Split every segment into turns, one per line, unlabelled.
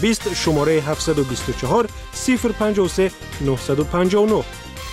20 شماره 724 053 959.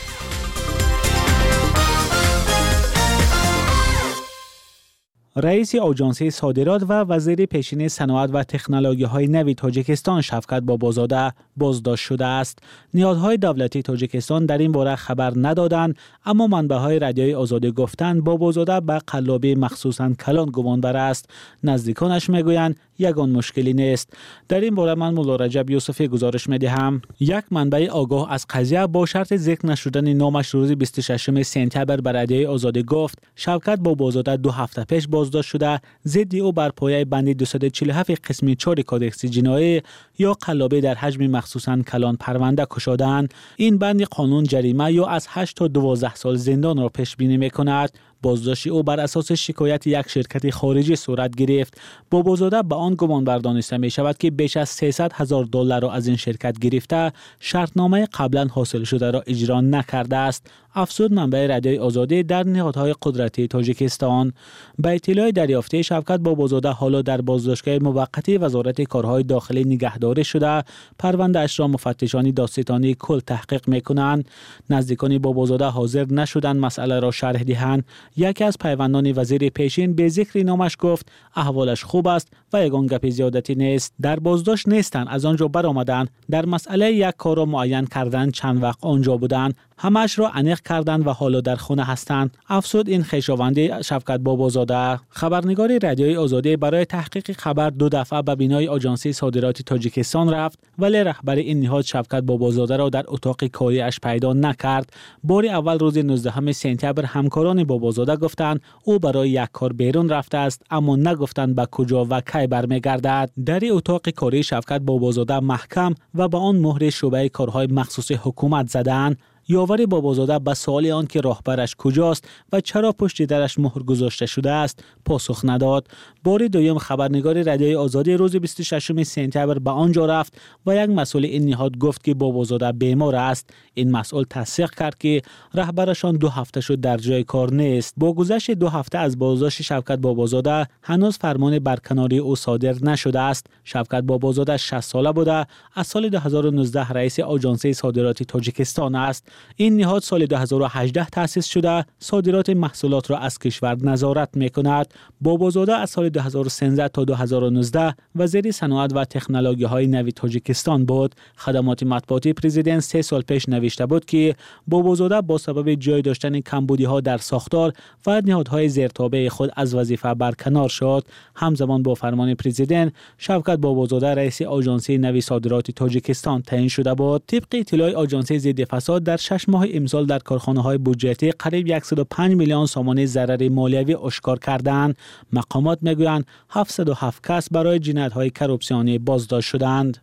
رئیس آژانس صادرات و وزیر پیشین صنعت و تکنولوژی‌های نوی تاجیکستان شفقت بابازاده بازداشت شده است. نهادهای دولتی تاجیکستان در این باره خبر ندادند، اما منبع‌های رادیوی آزادی گفتند بابازاده به قلابی مخصوصاً کلان گمانبر است. نزدیکانش میگویند یگان مشکلی نیست. در این باره من مولا رجب یوسفی گزارش می‌دهم. یک منبع آگاه از قضیه با شرط ذکر نشدن نامش روز 26 سپتامبر به رادیوی آزادی گفت شفقت بابازاده 2 هفته پیش بازداشت شده ضد او بر پایه بند 247 قسم 4 کدکس جنایی یا قلابی در حجم مخصوصاً کلان پرونده کشادند. این بند قانون جریمه یا از 8 تا 12 سال زندان را پیش بینی می‌کند. بازداشت او بر اساس شکایت یک شرکت خارجی صورت گرفت. بابازاده به آن گمان بردانسته می شود که بیش از $300,000 را از این شرکت گرفته شرطنامه قبلا حاصل شده را اجرا نکرده است. افزود منبع رادیوی آزادی در نهادهای قدرتی تاجیکستان. به اطلاع دریافته شفقت بابازاده حالا در بازداشتگاه موقتی وزارت کارهای داخلی نگهداری شده. پرونده اش را مفتشان دادستانی کل تحقیق میکنند. نزدیکان بابازاده حاضر نشدند مسئله را شرح دهند. یکی از پیوندان وزیر پیشین به ذکر نامش گفت احوالش خوب است و یگان گپ زیادتی نیست. در بازداشت نیستند، از آنجا برآمدند. در مسئله یک کار را معین کردن چند وقت آنجا بودند. همش را انیق کردند و حالا در خانه هستند. افسود این خویشاوند شفقت بابازاده. خبرنگار رادیوی آزادی برای تحقیق خبر 2 دفعه به بینای آژانس صادرات تاجیکستان رفت، ولی رهبر این نهاد شفقت بابازاده را در اتاق کاری اش پیدا نکرد. بار اول روز 19 سپتامبر همکاران بابازاده گفتند او برای یک کار بیرون رفته است، اما نگفتند به کجا و کی برمیگردد. در اتاق کاری شفقت بابازاده محکم و به آن مهر شعبه کارهای مخصوص حکومت زدند. یاور بابازاده به سوال آن که راهبرش کجاست و چرا پشت درش مهر گذاشته شده است پاسخ نداد. بار دوم خبرنگار رادیوی آزادی روز 26 سپتامبر به آنجا رفت و یک مسئول این نهاد گفت که بابازاده بیمار است. این مسئول تصدیق کرد که رهبرشان 2 هفته شد در جای کار نیست. با گذشت 2 هفته از بازداشت شفقت بابازاده هنوز فرمان برکناری او صادر نشده است. شفقت بابازاده 60 ساله بوده. از سال 2019 رئیس آژانس صادرات تاجیکستان است. این نهاد سال 2018 تأسیس شده صادرات محصولات را از کشور نظارت می‌کند. بابازاده از سال 2013 تا 2019 وزیر صنعت و تکنولوژی‌های نوی تاجیکستان بود. خدمات مطبوعاتی پرزیدنت 3 سال پیش نوشته بود که بابازاده با سبب جای داشتن کمبودی‌ها در ساختار و نهادهای زیرتابع خود از وظیفه برکنار شد. همزمان با فرمان پرزیدنت شفقت بابازاده رئیس آژانس نوی صادرات تاجیکستان تعیین شده بود. طبق اطلاع آژانس ضد فساد در 6 ماه امسال در کارخانه‌های بودجه‌ای قریب 105 میلیون سومانی ضرر مالیوی اشکار کردند. مقامات میگویند 707 کس برای جنایت‌های کروپسیونی بازداشت شدند.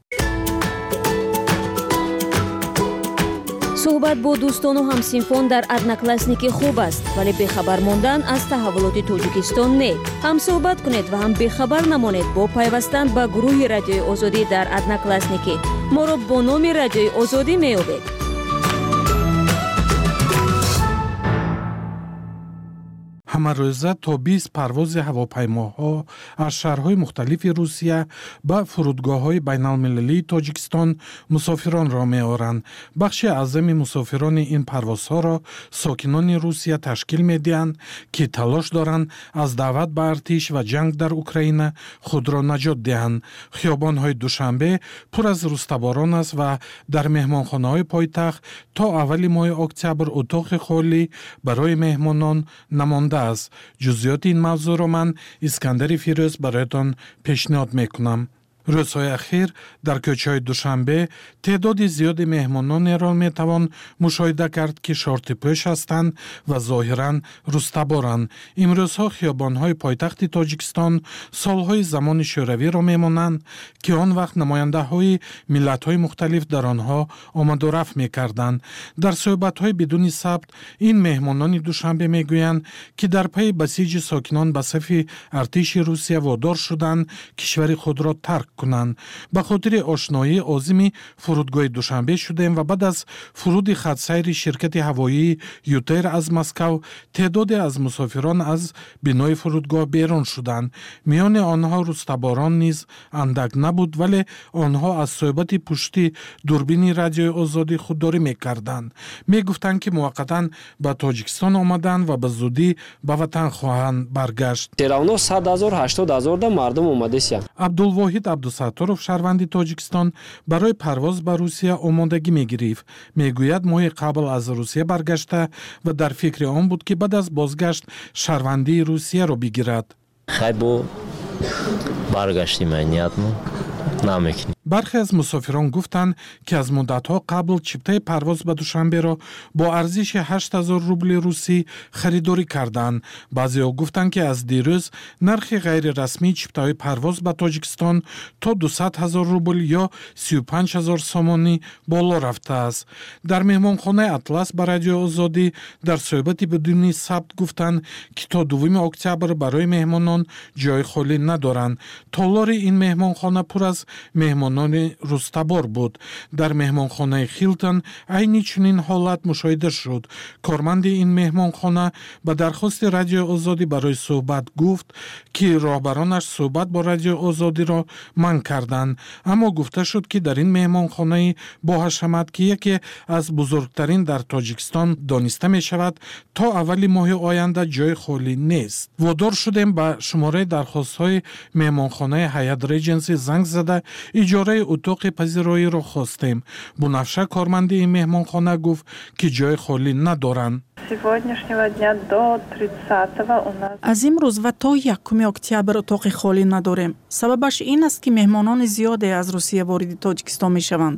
صحبت با دوستان و همسینفان در ادناکلاسنیکی خوب است، ولی بخبر ماندن از تحولات تاجیکستان نه. هم صحبت کنید و هم بخبر نمانید با پیوستن به گروه رادیوی آزادی در ادناکلاسنیکی. ما را با نام رادیوی آزادی می‌یابید.
همه تا 20 پرواز هواپیماها از شهرهای مختلف روسیه به فرودگاه‌های بین‌المللی تاجیکستان مسافران را می‌آورند. بخش اعظم مسافران این پروازها را ساکنان روسیه تشکیل می‌دهند که تلاش دارند از دعوت به ارتش و جنگ در اوکراین خود را نجات دهند. خیابان‌های دوشنبه پر از رستباران است و در مهمانخانه‌های پایتخت تا اول ماه اکتبر اتاق خالی برای مهمانان نمانده است. جزئیات این موضوع را من اسکندر فیروز برایتان پیشنهاد میکنم. روزهای اخیر در کوچه‌های دوشنبه تعداد زیاد مهمانان را میتوان مشاهده کرد که شورت پوش هستند و ظاهراً رستبارند. امروزها خیابان‌های پایتخت تاجیکستان سالهای زمان شوروی را میمانند که آن وقت نماینده‌های ملت‌های مختلف در آنها آمد و رفت میکردند. در صحبت‌های بدون ثبت این مهمانان دوشنبه میگویند که در پی بسیج ساکنان به صف ارتش روسیه وادار شدند کشور خود را ترک کنند. به خاطر آشنایی عازم فرودگاه دوشنبه شدیم و بعد از فرود خطسیر شرکت هوایی یوتر از مسکو تعدادی از مسافران از بینای فرودگاه بیرون شدند. میان آنها روزتباران نیز اندک نبود، ولی آنها از صحبت پشتی دوربین رادیوی آزادی خودداری میکردند. میگفتند که موقتا به تاجیکستان آمدند و به زودی به وطن خواهند برگشت.
равно 100,000 80,000 да мардум омадесия.
عبدالواحد عبدالستارов شهروند تاجیکستان برای پرواز به روسیه آمادگی میگرفت. میگوید ماه قبل از روسیه برگشته و در فکر آن بود که بعد از بازگشت شهروندی روسیه را بگیرد.
خیلی برگشتیم اینیاتمون نمیکنیم.
برخی از مسافران گفتند که از مدت‌ها قبل چیپتای پرواز به دوشنبه را با ارزش 8,000 روبل روسی خریداری کردند. بعضی‌ها گفتند که از دیروز نرخ غیر رسمی چیپتای پرواز به تاجیکستان تا 200,000 روبل یا 35,000 سومانی بالا رفته است. در مهمانخانه اطلس به رادیو آزادی در صحبت بدون ثبت گفتند که تا 2 اکتبر برای مهمانان جای خالی ندارند. تالار این مهمانخانه پر از مهمانان روزتبار بود. در مهمانخانه خیلتن عین چنین حالت مشاهده شد. کارمند این مهمانخانه به درخواست رادیو آزادی برای صحبت گفت که راهبرانش صحبت با رادیو آزادی را منع کردند، اما گفته شد که در این مهمانخانه با حشمت که یکی از بزرگترین در تاجیکستان دانسته می شود تا اول ماه آینده جای خالی نیست. وادار شدیم به شماره درخواست های مهمانخانه هیات ریجنسی زنگ زده اجاره اتاق پذیرایی را خواستیم. بنفشه کارمند این مهمانخانه گفت که جای خالی ندارند.
از امروز و تا 1 اکتبر اتاق خالی نداریم. سببش این است که مهمانان زیادی از روسیه وارد تاجیکستان می شوند.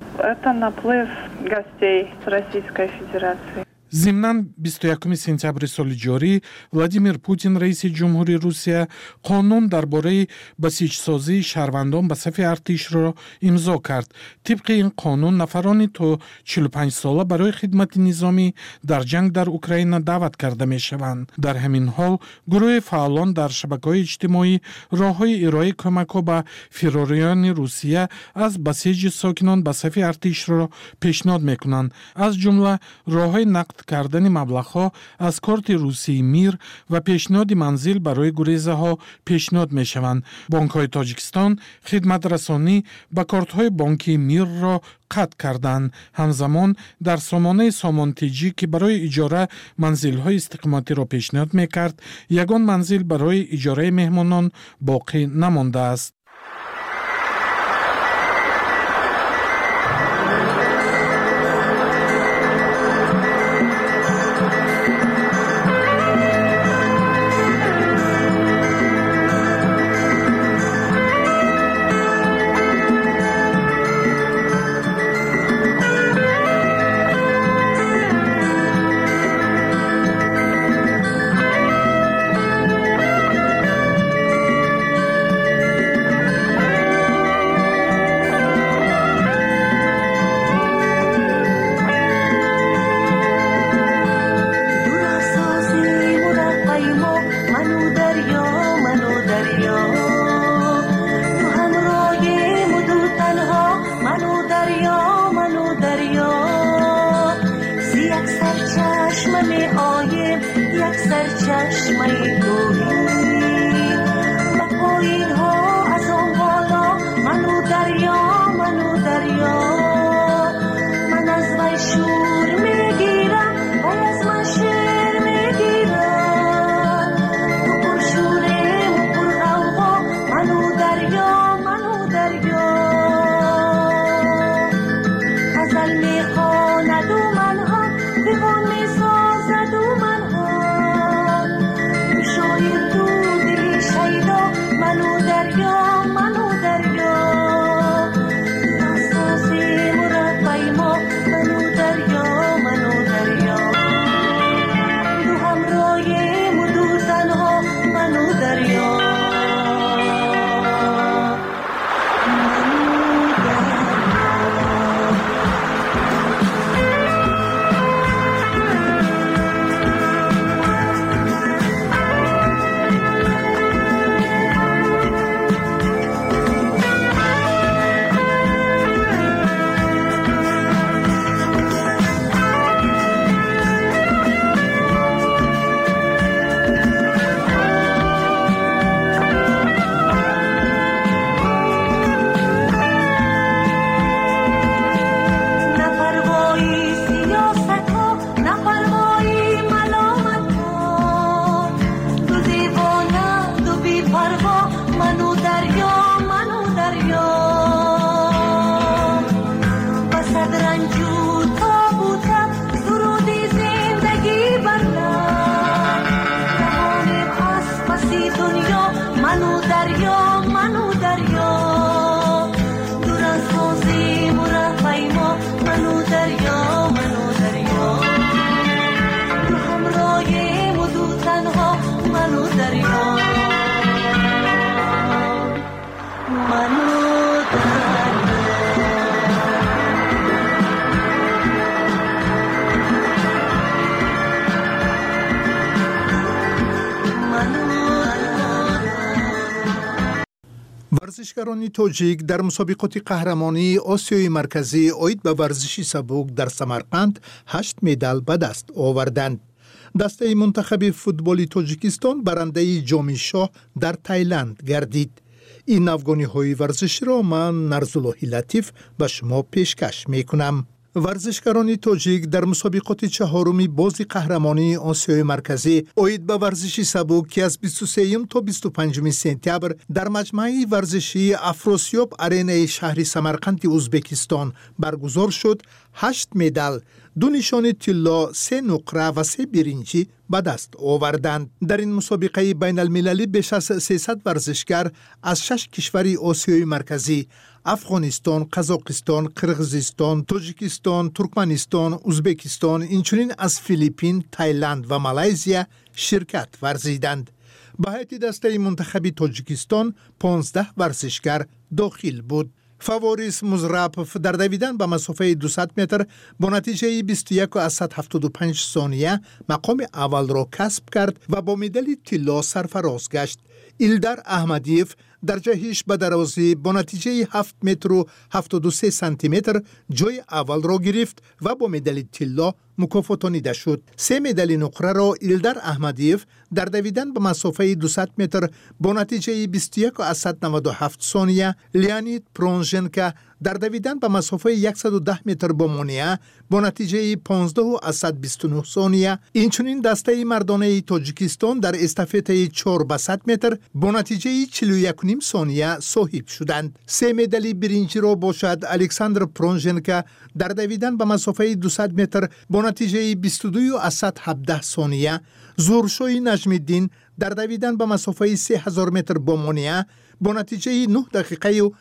ضمناً 21 سپتامبر سال جاری ولادیمیر پوتین رئیس جمهوری روسیه قانون درباره بسیجسازی شهروندان به صف ارتش را امضا کرد. طبق این قانون نفرانی تا 45 ساله برای خدمت نظامی در جنگ در اوکراین دعوت کرده می شوند. در همین حال گروه فعالان در شبکه‌های اجتماعی راه‌های ارائه کمک‌ها به فراریان روسیه از بسیج ساکنان به صف ارتش را پیشنهاد می‌کنند. از جمله راه‌های نقد کردن مبلغ‌ها از کارت روسی میر و پیشنهاد منزل برای گریزه ها پیشنهاد می شوند. بانک‌های تاجیکستان خدمت رسانی به کارت‌های بانکی میر را قطع کردند. همزمان در سامانه سامانتیجی که برای اجاره منزل‌های استقامتی را پیشنهاد می‌کرد، یگان منزل برای اجاره مهمانان باقی نمانده است.
ورزشکاران تاجیک در مسابقات قهرمانی آسیای مرکزی اید به ورزش سبک در سمرقند 8 مدال به دست آوردند. دسته منتخب فوتبال تاجیکستان برنده جام شاه در تایلند گردید. این افغانی ورزشی را من نرزاللهی لطیف به شما پیشکش میکنم. ورزشکاران تاجیک در مسابقات چهارمی بازی قهرمانی آسیای مرکزی اید به ورزش سبک که از 23 تا 25 سپتامبر در مجمع ورزشی افراسیاب آرینای شهر سمرقند ازبکستان برگزار شد 8 مدال، 2 نشان طلا، 3 نقره و 3 برنجی به دست آوردند. در این مسابقه بین المللی بیش از 300 ورزشکار از 6 کشور آسیای مرکزی افغانستان، قزاقستان، قرغیزستان، تاجیکستان، ترکمنستان، ازبکستان، اینچنین از فیلیپین، تایلند و مالزیا شرکت ورزیدند. به هیئت دسته منتخب تاجیکستان 15 ورزشکار داخل بود. فواریس مزرابف در دویدن به مسافه 200 متر با نتیجه 21.75 ثانیه مقام اول را کسب کرد و با مدال طلا سرفراز گشت. ایلدار احمدیف در جهش به درازی با نتیجه 7 متر و 73 سانتی متر جای اول را گرفت و با مدال طلا مکافاتانیده شد. 3 مدال نقره را ایلدار احمدیف در دویدن به مسافه 200 متر با نتیجه 21.97 ثانیه، لیانید پرونژنکا در دویدن به مسافه 110 متر با مونیا با نتیجه 15.29 ثانیه، اینچنین دسته مردانه تاجیکستان در استافت 4 به 100 متر با نتیجه 41.5 ثانیه صاحب شدند. 3 مدال برنجی را باشد الکساندر پرونژنکا در دویدن به مسافه 200 متر با نتیجه 22.17 ثانیه، زورشوی نجم‌الدین در دویدن به مسافه 3000 متر با مونیا با نتیجه 9 دقیقه و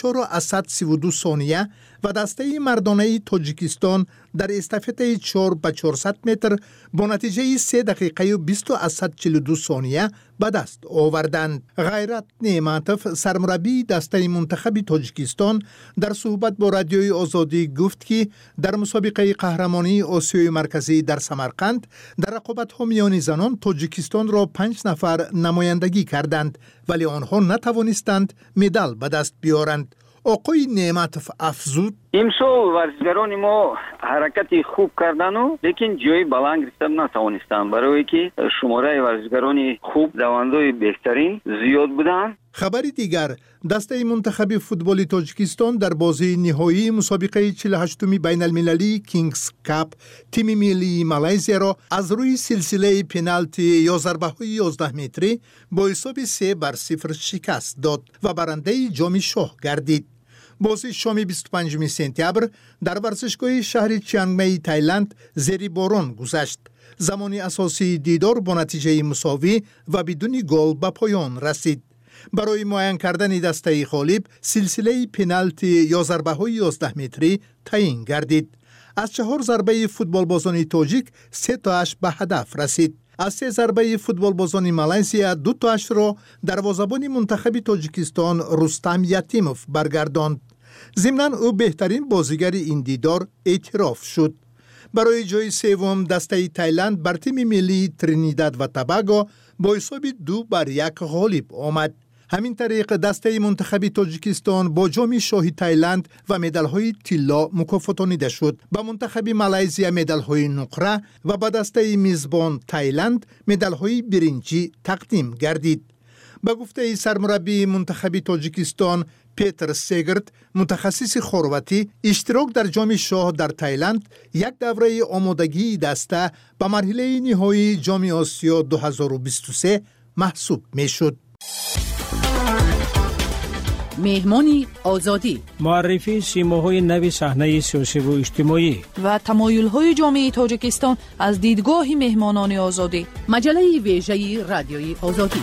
44.32 ثانیه و دسته مردانه تاجیکستان در استافت 4 به 400 متر با نتیجه 3 دقیقه و 20.42 ثانیه به دست آوردند. غیرت نعمتوف سرمربی دسته منتخب تاجیکستان در صحبت با رادیوی آزادی گفت که در مسابقه قهرمانی آسیای مرکزی در سمرقند در رقابت‌ها میان زنان تاجیکستان را 5 نفر نمایندگی کردند ولی آنها نتوانستند مدال به دست بیارند. آقای نعمتوف افزود
امسال ورزشکاران ما حرکت خوب کردن و لیکن جای بلند گرفتن نتوانستند برای که شماره ورزشکاران خوب دوندای بهترین زیاد بودند.
خبری دیگر، دسته منتخب فوتبال تاجیکستان در بازی نهایی مسابقه 48می بین المللی کینگز کاپ تیم ملی مالزیا را از روی سلسله پنالتی یا ضربه‌های 11 متری با حساب 3-0 شکست داد و برنده جام شاه گردید. بازی شام 25 سپتامبر در ورزشگاه شهر چیانگمای تایلند زیر باران گذشت. زمان اساسی دیدار با نتیجه مساوی و بدون گل به پایان رسید. برای معین کردن دسته غالب سلسله پنالتی یا ضربه‌های 11 متری تعیین گردید. از 4 ضربه فوتبال بازان تاجیک 3 تاش به هدف رسید. از 3 ضربه فوتبال بازان مالزیا 2 تاش را دروازه‌بان منتخب تاجیکستان رستم یتیموف برگرداند. ضمناً او بهترین بازیگر این دیدار اعتراف شد. برای جای سوم دسته تایلند بر تیم ملی ترینیداد و توباگو با حساب 2-1 غالب آمد. همین طریق دسته منتخب تاجیکستان با جام شاهی تایلند و مدال‌های طلا مکافاتانیده شد. با منتخب مالزیا مدال‌های نقره و با دسته میزبان تایلند مدال‌های برنجی تقدیم گردید. به گفته سرمربی منتخب تاجیکستان پیتر سیگرت، متخصص خرواتی، اشتراک در جام شاه در تایلند یک دوره آمادگی دسته به مرحله نهایی جام آسیا 2023 محسوب می شد.
مهمانی آزادی،
معرفی سیماهای نوی صحنه سیاسی و اجتماعی
و تمایل‌های جامعه تاجیکستان از دیدگاه مهمانان آزادی. مجله ویژه رادیوی آزادی.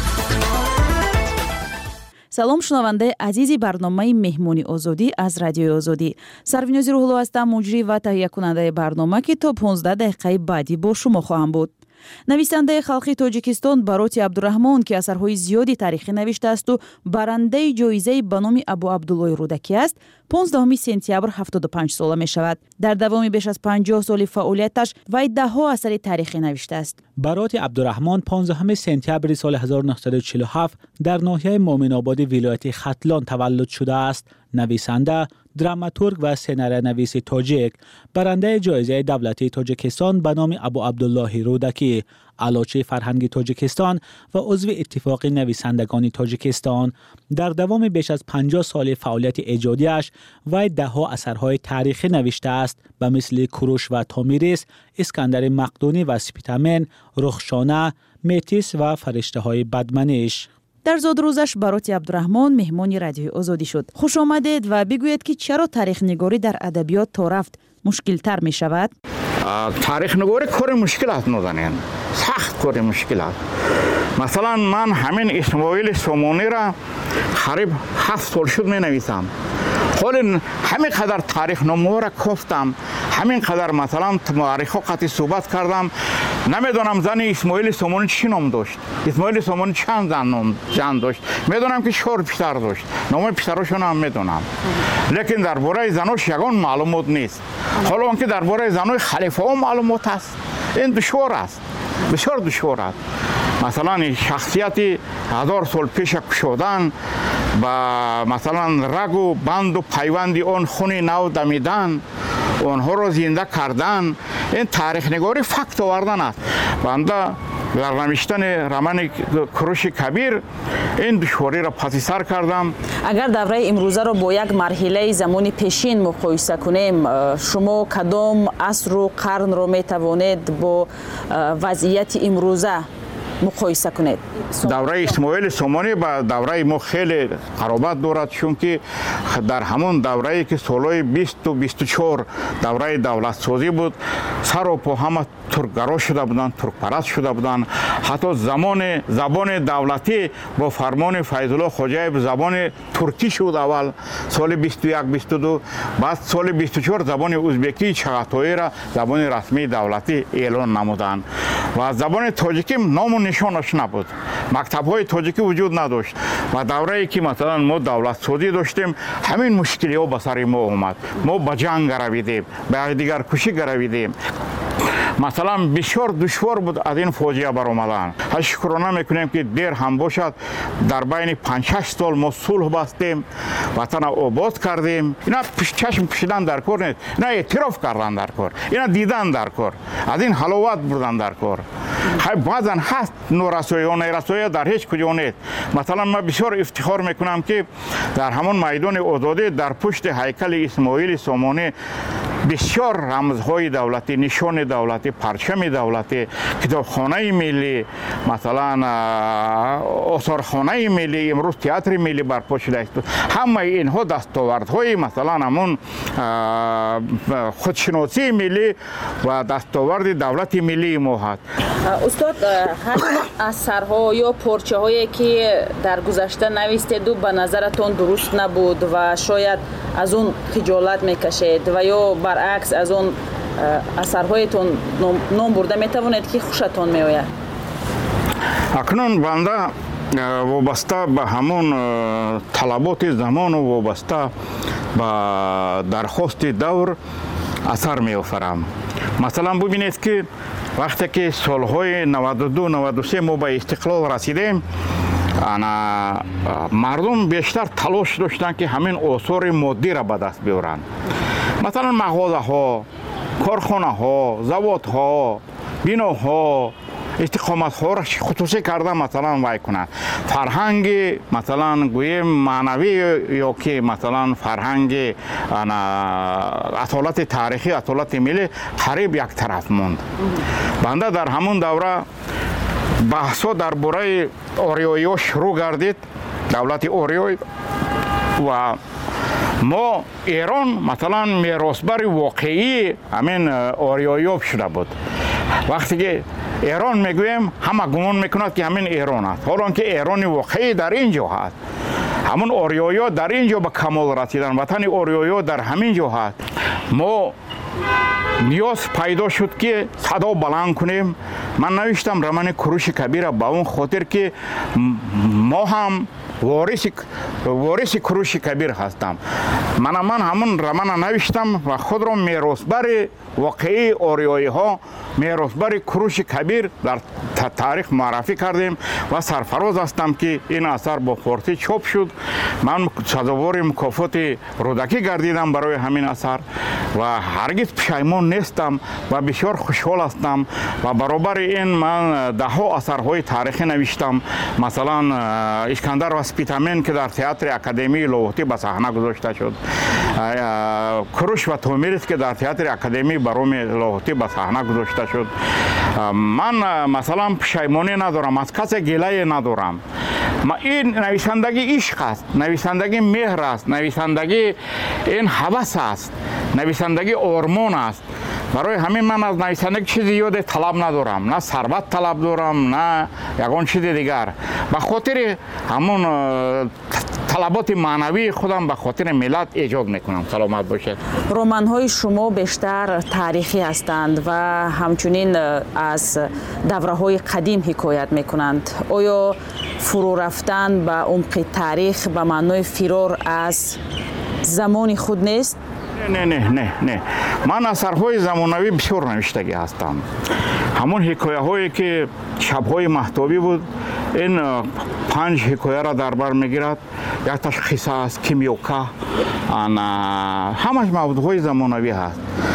салом шунавандаи азизи барномаи меҳмони озодӣ аз радиои озодӣ. сарвинози рӯҳулло ҳастам, муҷрӣ ва таҳиякунандаи барнома ки то 15 дақиқаи баъдӣ бо шумо хоҳам буд. нависандаи халқи тоҷикистон бароти абдураҳмон ки асарҳои зиёди таърихӣ навиштаасту барандаи ҷоизаи ба номи абу абдуллои рӯдакӣ аст, 15 сентябр 75 сола мешавад. در دوام بیش از 50 سال فعالیتش وی ده‌ها اثر تاریخی نوشته است.
برات عبدالرحمن 15 سپتامبر سال 1947 در ناحیه مومن‌آباد ولایت ختلان تولد شده است. نویسنده، دراماتورگ و سناریونویس تاجیک، برنده جایزه دولتی تاجیکستان به نام ابو عبدالله رودکی، علاچه فرهنگی تاجیکستان و عضو اتفاق نویسندگان تاجیکستان، در دوام بیش از 50 سال فعالیت ایجادیش وی ده‌ها اثرهای تاریخی نوشته است به مثل کوروش و تامیریس، اسکندر مقدونی و سپیتامن، رخشانه، میتیس و فرشته های بدمنش.
در زادروزش برات عبدالرحمن مهمان رادیوی آزادی شد. خوش آمدید و بگویید که چرا تاریخ نگاری در ادبیات تا رفت مشکل تر می شود؟
تاریخ نگاری کار مشکل است نازنین، سخت کار مشکل است. مثلا من همین اسماعیل سومونی را قریب 7 سال شد می نویسم. حالا همین قدر تاریخ نامه را گفتم، همین قدر مثلا مورخ قطعی صحبت کردم. نمیدونم زن اسماعیل سومونی چی نام داشت، اسماعیل سومونی چند زن داشت، میدونم که 4 پسر داشت، نام پسراشون هم میدونم، لیکن درباره زناش یگان معلومات نیست. حالا اون که درباره زنای خلیفه ها معلومات است، این دشوار است، بسیار دشوار است. مثلا شخصیتی 1000 سال پیش کشودن با مثلا رگ و بند و پیوند آن خون نو دمیدن، آنها را زنده کردن، این تاریخ نگاری فکت آوردن است. بنده در نوشتن رمان کوروش کبیر این دشواری را پس سر کردم.
اگر دوره امروزه را با یک مرحله زمانی پیشین مقایسه کنیم، شما کدام عصر و قرن را می توانید با وضعیت امروزه مقایسه کنید؟
دوره اسماعیل سومونی با دوره ما خیلی قرابت دارد، چون که در همون دوره‌ای که سالهای 20 و 24 دوره دولت سازی بود، سر و پا همه ترکگرا شده بودند، ترک پرست شده بودند. حتی زبان دولتی با فرمان فیض الله خوجای زبان ترکی شد اول سال 21 22، بعد سال 24 زبان ازبکی چغاتایی را زبان رسمی دولتی اعلان نمودند و زبان تاجیکی نام و نشانش نبود، مکتب‌های تاجیکی وجود نداشت. و دوره‌ای که مثلا ما دولت سازی داشتیم، همین مشکل‌ها به سر ما اومد، ما به جنگ رویدیم، به دیگر کشی رویدیم. مثلا بسیار دشوار بود از این فاجعه برآمدن. شکرانه میکنیم که دیر هم باشد در بین 5-6 سال ما صلح بستیم، وطن آباد کردیم. اینا چشم پوشیدن در کار نیست، اینا اعتراف کردن در کار، اینا دیدن در کار، از این حلاوت بردن در کار. بعضا هست نورسایی و نیرسایی در هیچ کجا نیست. مثلا من بسیار افتخار میکنم که در همون میدان آزادی در پشت هیکل اسماعیل سومونی بسیار رمزهای دولتی، نشان دولتی، پرچم دولتی، کتابخانه ملی، مثلا آثارخانه ملی، امروز تئاتر ملی برپا شده است. همه اینها دستاوردهای مثلا همون خودشناسی ملی و دستاورد دولت ملی ما هست.
استاد، همین اثرها یا پارچه هایی که در گذشته نوشتید و به نظرتون درست نبود و شاید از اون خجالت میکشید و یا برعکس از اون اثرهایتون نام برده میتوانید که خوشتون میآید؟
اکنون بنده وابسته به همون طلبات زمان و وابسته به درخواست دور اثر میآفرم. مثلا ببینید که وقتی که سالهای 92-93 ما به استقلال رسیدیم، مردم بیشتر تلاش داشتند که همین آثار مادی را به دست بیارند. مثلا مغازه ها، کارخانه ها، زواد ها، بیناها، استقامت ها را خصوصی کرده مثلا وای کنند. فرهنگ مثلا گویم معنوی یا که مثلا فرهنگ اصالت تاریخی، اصالت ملی قریب یک طرف موند. بنده در همون دوره بحثا درباره آریایی ها شروع گردید، دولت آریایی، و ما ایران مثلا میراثبر واقعی همین آریایی ها شده بود. وقتی که ایران میگویم همه گمان میکند که همین ایران است، حالا که ایران واقعی در اینجا هست. همون آریایی ها در اینجا به کمال رسیدن، وطن آریایی ها در همین جا هست. ما نیاز پیدا شد که صدا بلند کنیم. من نوشتم رمان کوروش کبیر به اون خاطر که ما هم ворис Куруши Кабир ҳастам. Ман ҳамун романа навиштам ва худро меросбари воқеии ориёиҳо, меросбари Куруши Кабир дар таърих муаррифӣ кардем ва сарфароз ҳастам ки ин асар бо форсӣ чоп шуд. Ман сазовори мукофоти рӯдакӣ гардидам барои ҳамин асар ва ҳаргиз пушаймон нестам ва бисёр хушҳол ҳастам ва баробари ин ман даҳҳо асарҳои таърихӣ навиштам. Масалан, Искандар васпитамен ки дар театри Академии Лоҳотӣ ба саҳна гузошта шуд, Куруш ва Томирис ки дар театри Академии Бароми Лоҳотӣ ба саҳна гузошта шуд. Ман масалан пушаймонӣ надорам, аз касе гилае надорам. ин нависандагӣ ишқ аст, нависандагӣ меҳр аст, нависандагӣ ин ҳавас аст, нависандагӣ ормон аст. барои ҳамин ман аз нависандагӣ чизи зиёде талаб надорам, на сарват талаб дорам, на ягон чизи дигар. ба хотири ҳамун талаботи маънавии худам ба хотири миллат эҷод мекунам. саломат бошед.
романҳои шумо бештар таърихӣ ҳастанд ва ҳамчунин аз давраҳои қадим ҳикоят мекунанд. оё фурӯ рафтан ба умқи таърих ба маънои фирор аз замони худ нест?
Не. Ман асарҳои замонавӣ бисёр навиштагӣ ҳастам. ҳамун ҳикояҳое ки шабҳои маҳтобӣ буд, ин 5 ҳикояро дар бар мегирад. Якташ қисса аст, кимёка, ҳамаш мавдӯъҳои замонавӣ ҳаст.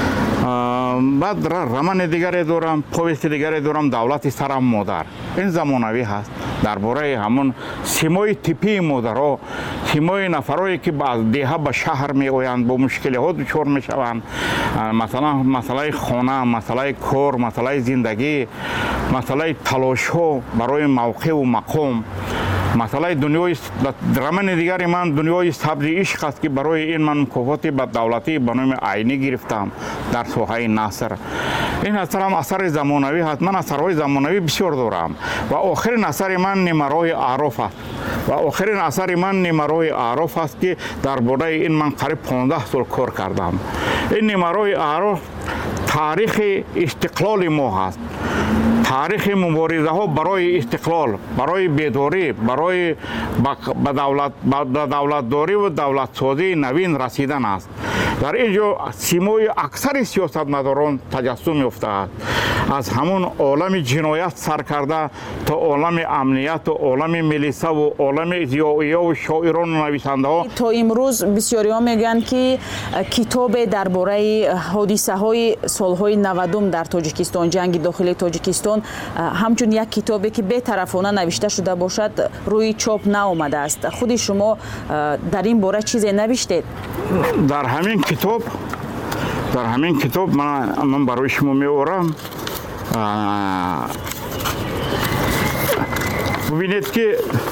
баъд романи дигаре дорам, повести дигаре дорам, давлати сарам модар. ин замонавӣ ҳаст. дар бораи ҳамун симои типии модаро, симои нафарое ки аз деҳа ба шаҳр меоянд, бо мушкилиҳо дучор мешаванд. масалан масъалаи хона, масъалаи кор, масъалаи зиндагӣ, масъалаи талошҳо барои мавқеъу мақом, масъалаи дунёи романи дигари ман дунёи сабзи ишқ аст ки барои ин ман мукофоти бадавлатӣ ба номи айнӣ гирифтам дар соҳаи наср. ин асарам асари замонавӣ ҳаст. ман асарҳои замонавӣ бисёр дорам ва охирин асари ман Нимарои Аъроф аст. ва охирин асари ман Нимарои Аъроф аст ки дар бораи ин ман қариб 15 сол кор кардам. ин Нимарои Аъроф таърихи истиқлоли мо ҳаст. таърихи муборизаҳо барои истиқлол, барои бедорӣ, барои ба давлатдориву давлатсозии навин расидан аст. дар ин ҷо симои аксари сиёсатмадорон таҷассум ёфтааст. аз ҳамун олами ҷиноят сар карда то олами амниятту олами милисаву олами зиёиёву шоирону нависандаҳо.
то имрӯз бисёриҳо мегӯянд ки китобе дар бораи ҳодисаҳои солҳои 90 дар Тоҷикистон, ҷанги дохилии Тоҷикистон, ҳамчун як китобе ки бетарафона навишта шуда бошад, рӯи чоп наомадааст. худи шумо дар ин бора чизе навиштед?
дар ҳамин китоб ман барои шумо меорам. бубинед ки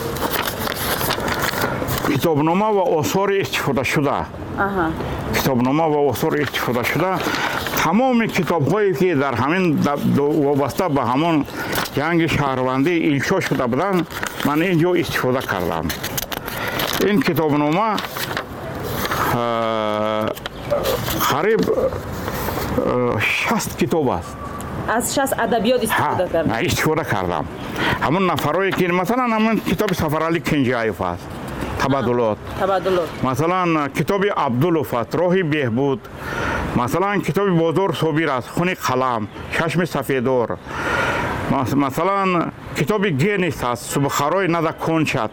китобнома ва осори истифодашуда. китобнома ва осори истифодашуда тамоми китобҳое ки дар ҳамин вобаста ба ҳамон ҷанги шаҳрвандӣ иншо шуда буданд, ман ин ҷо истифода кардам. ин китобнома қариб 60 китоб аст.
аз 60 адабиёт
истифода кардам. ҳамун нафарое ки масалан ҳамун китоби Сафарали Кинҷаев аст, табаддулот. масалан китоби Абдулов аст, Роҳи беҳбуд. масалан китоби Бозор Собир аст, Хуни қалам, Шашми сафедор. масалан китоби Генис аст, Субхарои Нада Кончат.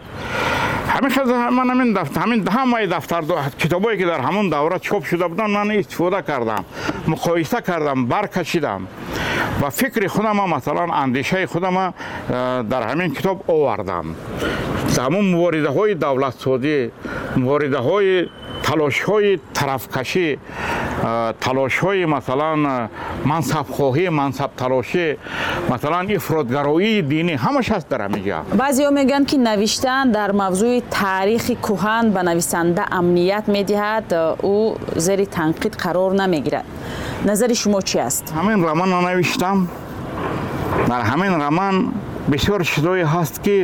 ҳамаи дафтар китобое ки дар ҳамун давра чоп шуда буданд, ман истифода кардам, муқоиса кардам, баркашидам ва фикри худама, масалан андешаи худама дар ҳамин китоб овардам. ҳамун муборизаҳои давлатсозӣ, муборизаҳои талошҳои тарафкашӣ, талошҳои масалан мансабхоҳӣ, мансабталошӣ, масалан ифротгароии динӣ, ҳамаш ҳаст дар ҳамин ҷо.
баъзеҳо мегӯянд ки навиштан дар мавзӯи таърихи кӯҳан ба нависанда амният медиҳад, ӯ зери танқид қарор намегирад. назари шумо чӣ аст?
ҳамин романро навиштам. дар ҳамин роман бисёр чизое ҳаст ки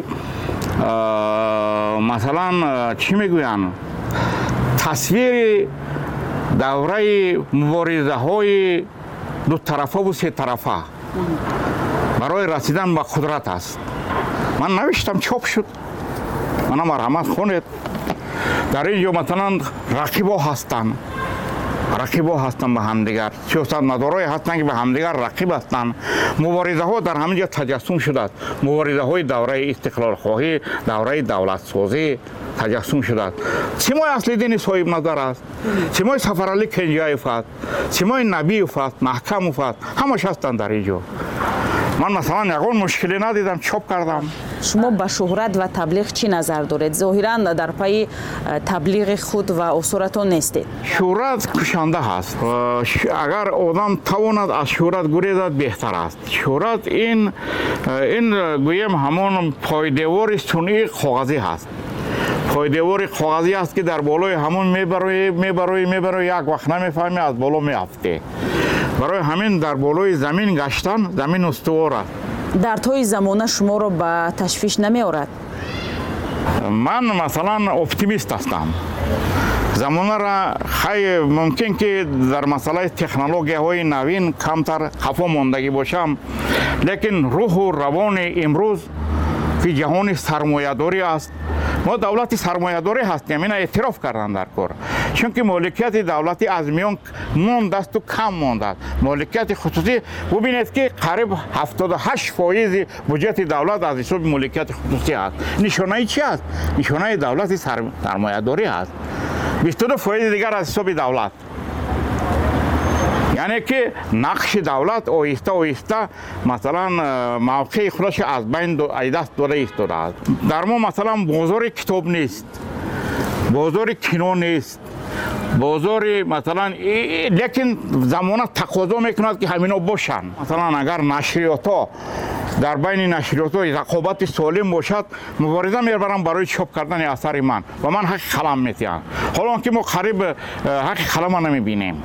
масалан чӣ мегӯянд, тасвири давраи муборизаҳои дутарафаву сетарафа барои расидан ба қудрат аст. ман навиштам, чоп шуд. مانا مرحمت خونید. در اینجا مثلا رقیبا هستند به همدیگر، سیاستمدارای هستند که به همدیگر رقیب هستند. مبارزه ها در همینجا تجسم شده است. مبارزه های دوره استقلال خواهی، دوره دولت سازی تجسم شده است. سیمای اصلی دین صاحب نظر است، سیمای سفرعلی کنجایف است، سیمای نبیف است، محکموف است، همش هستند در اینجا. من مثلا یگان مشکلی ندیدم، چاپ کردم.
شما با شهرت و تبلیغ چی نظر دارید؟ ظاهرا در پای تبلیغ خود و اصولتون نیستید.
شهرت کشنده هست. اگر آدم تواند از شهرت گریزد بهتر است. شهرت این گویم همون پایدیوار صنعی کاغذی هست. پایدیوار کاغذی است که در بالای همون میبروی یک وقت نمیفهمی از بالا میافته. برای همین در بالای زمین گشتن زمین استوار است.
در طی زمانه شما رو به تشویش نمی آورد؟
من مثلا اپتیمیست هستم. زمانه را خیلی ممکن که در مسئله تکنولوژی های نوین کمتر خفا ماندگی باشم، لیکن روح و روان امروز که جهان سرمایه‌داری است، ما دولت سرمایه‌داری هستیم، این اعتراف کردن در کار. چون که مالکیت دولتی از میان مانده است و کم مانده است. مالکیت خصوصی ببینید که قریب 78% بودجه دولت از حساب مالکیت خصوصی است. نشانه چی است؟ نشانه دولت سرمایه‌داری است. 22% دیگر از حساب دولت. یعنی که نقش دولت آهسته مثلا موقع خودش از بین دست داده ایستاده است. در ما مثلا بازار کتاب نیست، بازار کینو نیست، بازار مثلا لیکن زمانه تقاضا میکند که همینا باشن. مثلا اگر نشریات ها در بین نشریات ها رقابت سالم باشد، مبارزه میبرم برای چاپ کردن اثر من و من حق قلم میتیم. حالا که ما قریب حق قلم نمیبینیم.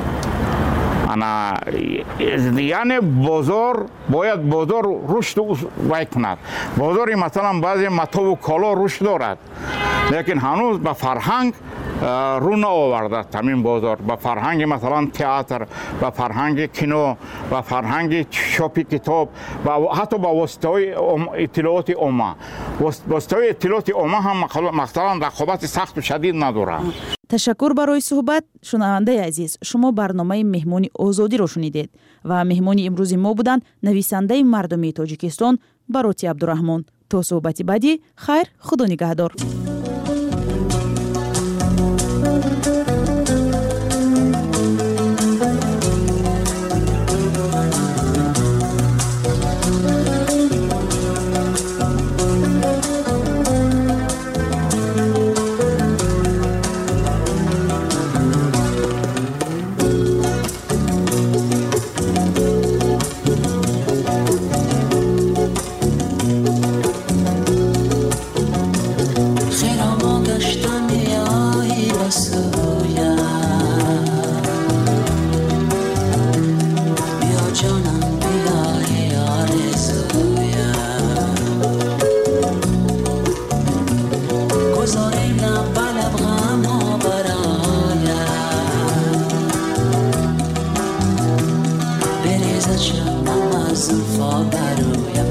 یعنی بازار باید بازار رشد وای کند. بازاری مثلا بعضی متا و کالا رشد دارد، لیکن هنوز به فرهنگ رو نآورده همین بازار. به فرهنگ مثلا تئاتر، به فرهنگ کینو، به فرهنگ چاپ کتاب و حتی به واسطه اطلاعات عامه. واسطه اطلاعات عامه هم مثلا رقابت سخت و شدید نداره.
تشکر برای صحبت. شنونده عزیز، شما برنامه مهمانی آزادی رو شنیدید و مهمانی امروز ما بودند نویسنده مردمی تاجیکستان باروتی عبدالرحمن. تا صحبت بعدی، خیر، خدا نگهدار.
Father,